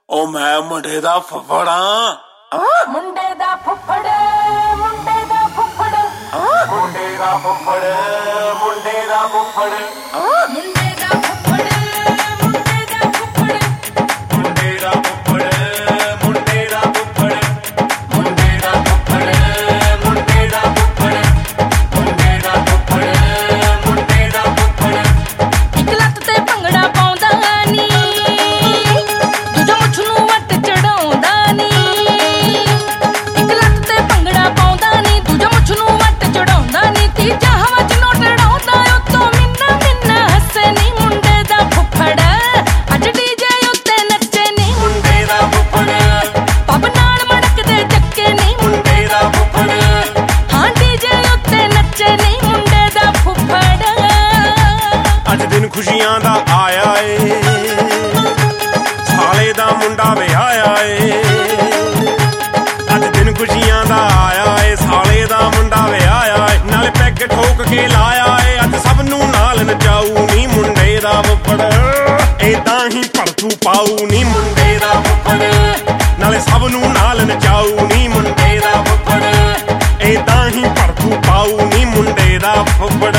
ਉਹ ਮੈਂ ਮੁੰਡੇ ਦਾ ਫੁੱਫੜਾ ਮੁੰਡੇ ਦਾ ਫੁੱਫੜ ਮੁੰਡੇ ਦਾ ਫੁੱਫੜ ਮੁੰਡੇ ਦਾ ਫੁੱਫੜ ਮੁੰਡੇ ਦਾ ਫੁੱਫੜ ਮੁੰਡੇ ਦਾ ਫੁੱਫੜ ਮੁੰਡੇ ਦਾ ਫੁੱਫੜ ਮੁੰਡੇ ਦਾ ਫੁੱਫੜ ਮੁੰਡੇ ਦਾ ਫੁੱਫੜ ਮੁੰਡੇ ਦਾ ਫੁੱਫੜ ਮੁੰਡੇ ਦਾ ਫੁੱਫੜ ਮੁੰਡੇ ਦਾ ਫੁੱਫੜ ਮੁੰਡੇ ਦਾ ਫੁੱਫੜ ਇੱਕ ਲੱਤ ਤੇ ਭੰਗੜਾ ਪਾਉਂਦਾ ਨੀ ਦੂਜਾ ਮੁੱਛ ਨੂੰ ਵੱਟ ਚੜਾਉਂਦਾ ਨੀ ਇੱਕ ਲੱਤ ਤੇ ਭੰਗੜਾ ਪਾਉਂਦਾ ਨੀ ਦੂਜਾ ਮੁੱਛ ਨੂੰ ਵੱਟ ਚੜਾਉਂਦਾ ਨੀ ਤੀਜਾ ਹਵਾ 'ਚ ਨੋਟ ਉਡਾਉਂਦਾ ਉੱਤੋਂ ਮਿੰਨਾ ਮਿੰਨਾ ਹੱਸੇ ਨੀ ਮੁੰਡੇ ਦਾ ਫੁੱਫੜ ਅੱਜ ਡੀਜੇ ਉੱਤੇ ਨੱਚੇ ਨੀ ਮੁੰਡੇ ਦਾ ਫੁੱਫੜ ਪੱਬ ਨਾਲ ਮੜਕਦੇ ਚੱਕੇ ਨੀ ਮੁੰਡੇ ਦਾ ਫੁੱਫੜ ਹਾਂ ਡੀਜੇ ਉੱਤੇ ਨੱਚੇ ਨੀ ਮੁੰਡੇ ਦਾ ਫੁੱਫੜ ਅੱਜ ਦਿਨ ਖੁਸ਼ੀਆਂ ਦਾ ਆਇਆ ਏ ਸਾਲੇ ਦਾ ਮੁੰਡਾ ਵਿਆਹਿਆ ਏ ਅੱਜ ਦਿਨ ਖੁਸ਼ੀਆਂ ਦਾ ਆਇਆ ਏ ਸਾਲੇ ਦਾ ਮੁੰਡਾ ਵਿਆਹਿਆ ਏ ਨਾਲੇ ਪੈਗ ਠੋਕ ਕੇ ਲਾਇਆ ਏ ਅੱਜ ਸਭ ਨੂੰ ਨਾਲ ਨਚਾਊ ਨੀ ਮੁੰਡੇ ਦਾ ਫੁੱਫੜ ਏਦਾਂ ਹੀ ਭੜਥੂ ਪਾਊ ਨੀ ਮੁੰਡੇ ਦਾ ਫੁੱਫੜ ਨਾਲੇ ਸਭ ਨੂੰ ਨਾਲ ਨਚਾਊ ਨੀ ਮੁੰਡੇ ਦਾ ਫੁੱਫੜ ਏਦਾਂ ਹੀ ਭੜਥੂ ਪਾਊ ਨੀ ਮੁੰਡੇ ਦਾ ਫੁੱਫੜ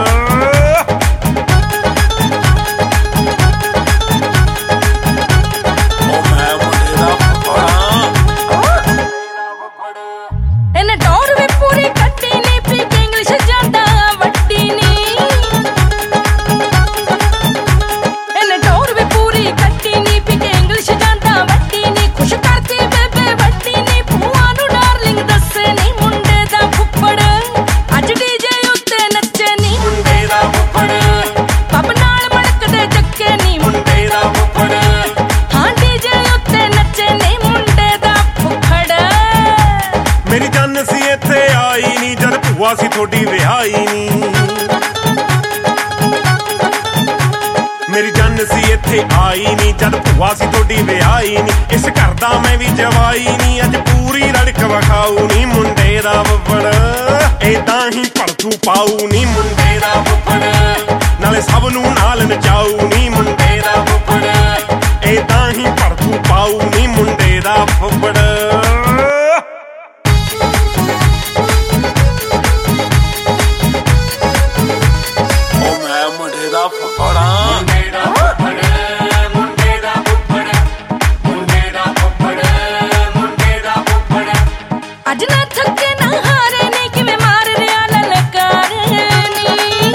ਇਹਨੇ ਟੌਰ ਵੀ ਪੂਰੀ ਕੱਢੀ ਨੀ ਪੀ ਕੇ ਇੰਗਲਿਸ਼ ਜਾਂਦਾ ਵੱਡੀ ਨੀ ਇਹਨੇ ਟੌਰ ਵੀ ਪੂਰੀ ਕੱਢੀ ਨੀ ਪੀ ਕੇ ਇੰਗਲਿਸ਼ ਜਾਂਦਾ ਵੱਡੀ ਨੀ ਖੁਸ਼ ਕਰਦੀ ਬੇਬੇ ਵੱਡੀ ਨੀ ਭੂਆ ਨੂੰ ਡਾਰਲਿੰਗ ਦੱਸੇ ਨੀ ਮੁੰਡੇ ਦਾ ਫੁੱਫੜ ਅੱਜ ਡੀਜੇ ਉੱਤੇ ਨੱਚੇ ਨੀ ਮੁੰਡੇ ਦਾ ਫੁੱਫੜ ਪੱਬ ਨਾਲ ਮੜਕਦੇ ਚੱਕੇ ਨੀ ਮੁੰਡੇ ਦਾ ਫੁੱਫੜ ਹਾਂ ਡੀਜੇ ਉੱਤੇ ਨੱਚੇ ਨੀ ਮੁੰਡੇ ਦਾ ਫੁੱਫੜ ਮੇਰੀ ਜਾਨ ਸੀ ਇੱਥੇ ਆਈ ਨੀ ਜਦ ਭੂਆ ਸੀ ਤੁਹਾਡੀ ਵਿਆਹੀ ਨੀ ਮੇਰੀ ਜਾਨ ਸੀ ਇੱਥੇ ਆਈ ਨੀ ਜਦ ਭੂਆ ਸੀ ਤੁਹਾਡੀ ਵਿਆਹੀ ਨੀ ਇਸ ਘਰ ਦਾ ਮੈਂ ਵੀ ਜਵਾਈ ਨੀ ਅੱਜ ਪੂਰੀ ਰੜਕ ਵਿਖਾਊ ਨੀ ਮੁੰਡੇ ਦਾ ਫੁੱਫੜ ਏਦਾਂ ਹੀ ਭੜਥੂ ਪਾਊ ਨੀ ਮੁੰਡੇ ਦਾ ਫੁੱਫੜ ਨਾਲੇ ਸਭ ਨੂੰ ਨਾਲ ਨਚਾਊ ਨੀ ਮੁੰਡੇ ਦਾ ਫੁੱਫੜ ਏਦਾਂ ਹੀ ਭੜਥੂ ਪਾਊ ਨੀ ਮੁੰਡੇ ਦਾ ਫੁੱਫੜ ਉਹ ਮੈਂ ਮੁੰਡੇ ਦਾ ਫੁੱਫੜਾ ਮੁੰਡੇ ਦਾ ਫੁੱਫੜ ਮੁੰਡੇ ਦਾ ਫੁੱਫੜ ਮੁੰਡੇ ਦਾ ਫੁੱਫੜ ਮੁੰਡੇ ਦਾ ਫੁੱਫੜ ਅੱਜ ਨਾ ਥੱਕੇ ਨਾ ਹਾਰੇ ਨੀ ਕਿਵੇਂ ਮਾਰ ਰਿਆ ਲਲਕਾਰ ਨੀ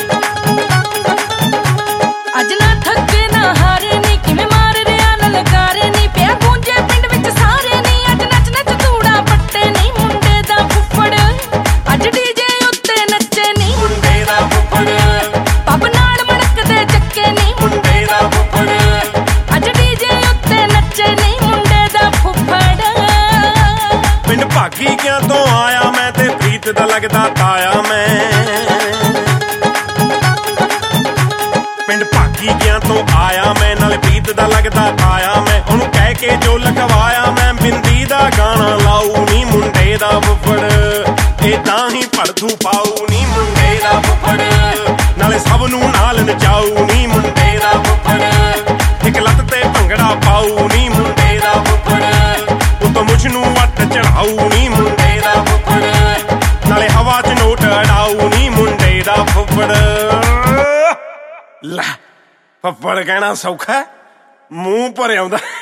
ਅੱਜ ਨਾ ਥੱਕੇ ਨਾ ਹਾਰੇ ਨੀ ਕਿਵੇਂ ਮਾਰ ਰਿਆ ਲਲਕਾਰ ਨੀ ਪਿਆ ਗੂੰਜੇ ਪਿੰਡ ਵਿੱਚ ਸਾਰੇ ਨੀ ਅੱਜ ਨੱਚ ਨੱਚ ਧੂੜਾ ਪੱਟੇ ਨੀ ਮੁੰਡੇ ਦਾ ਫੁੱਫੜ ਅੱਜ ਡੀਜੇ ਉੱਤੇ ਨੱਚੇ ਨੀ ਮੁੰਡੇ ਦਾ ਫੁੱਫੜ ਪੱਬ ਨਾਲ ਮੜਕਦੇ ਚੱਕੇ ਨੀ ਮੁੰਡੇ ਦਾ ਫੁੱਫੜ ਅੱਜ ਡੀਜੇ ਉੱਤੇ ਨੱਚੇ ਨੀ ਮੁੰਡੇ ਦਾ ਫੁੱਫੜ ਪਿੰਡ ਭਾਗੀ ਕਿਆਂ ਤੋਂ ਆਇਆ ਮੈਂ ਤੇ ਪ੍ਰੀਤ ਦਾ ਲੱਗਦਾ ਤਾਇਆ ਮੈਂ ਪਿੰਡ ਭਾਗੀ ਕਿਆਂ ਤੋਂ ਆਇਆ ਮੈਂ ਨਾਲੇ ਪ੍ਰੀਤ ਦਾ ਲੱਗਦਾ ਤਾਇਆ ਮੈਂ ਉਹਨੂੰ ਕਹਿ ਕੇ ਜੋ ਲਖਵਾਇਆ ਮੈਂ ਬਿੰਦੀ ਦਾ ਗਾਣਾ ਲਾਊ ਨੀ ਮੁੰਡੇ ਦਾ ਫੁੱਫੜ ਏਦਾਂ ਹੀ ਭੜਥੂ ਪਾਊ ਨੀ ਮੁੰਡੇ ਦਾ ਫੁੱਫੜ ਨਾਲੇ ਸਭ ਨੂੰ ਨਾਲ ਨਚਾਊ ਨੀ ਮੁੰਡੇ ਦਾ ਫੁੱਫੜ ਇੱਕ ਲੱਤ ਤੇ ਭੰਗੜਾ ਪਾਊ ਨੀ ਮੁੰਡੇ ਦਾ ਫੁੱਫੜ ਉੱਤੋਂ ਮੁੱਛ ਨੂੰ ਵੱਟ ਚੜਾਊ ਨੀ ਮੁੰਡੇ ਦਾ ਫੁੱਫੜ ਨਾਲੇ ਹਵਾ 'ਚ ਨੋਟ ਅੜਾਊ ਨੀ ਮੁੰਡੇ ਦਾ ਫੁੱਫੜ ਲੈ ਫੁੱਫੜ ਕਹਿਣਾ ਸੌਖਾ ਮੂੰਹ ਭਰ ਆਉਂਦਾ